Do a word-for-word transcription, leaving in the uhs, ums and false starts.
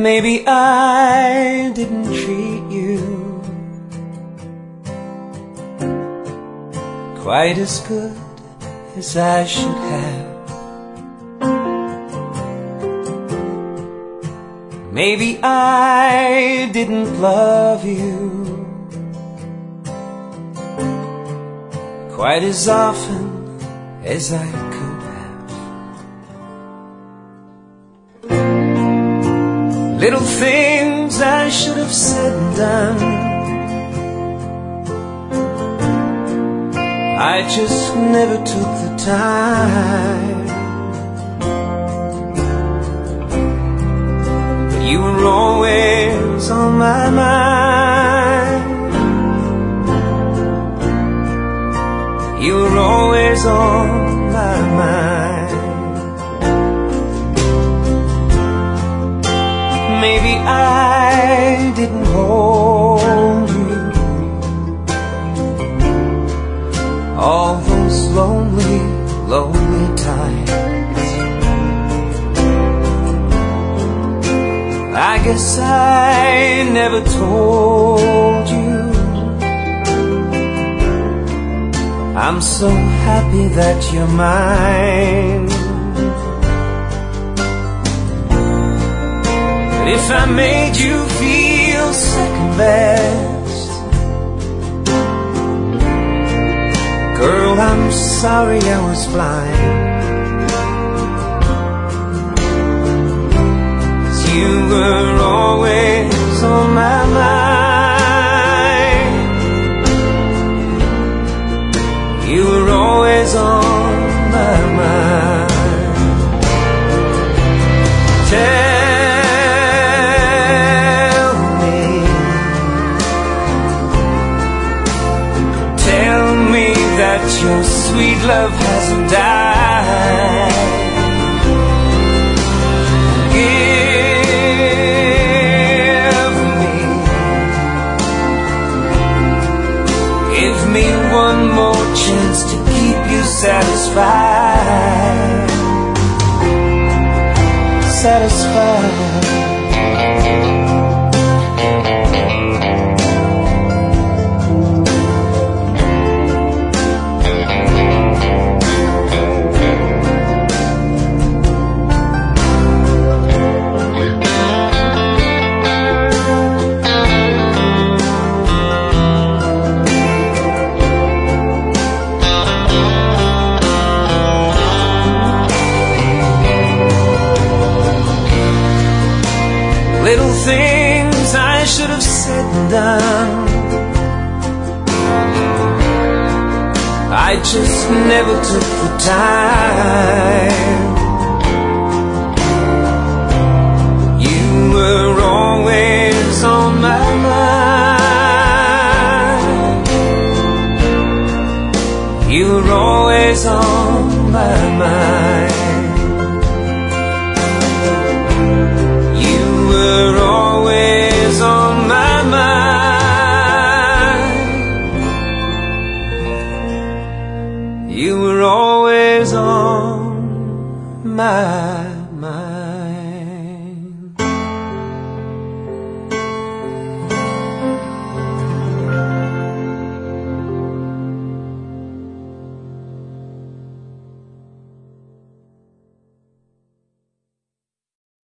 Maybe I didn't treat you quite as good as I should have. Maybe I didn't love you quite as often as I could have. Little things I should have said and done, I just never took the time. But you were always on my mind. You were always on my mind. Maybe I didn't hold you all those lonely, lonely times. I guess I never told you I'm so happy that you're mine. But if I made you feel second best, girl, I'm sorry I was blind. 'Cause you were always on my mind. You were always on my mind. Tell me, tell me that your sweet love hasn't died. Give me, give me one more chance to keep you satisfied. Satisfied. Little things I should have said and done, I just never took the time. You were always on my mind. You were always on my mind. You were always on my mind. You were always on my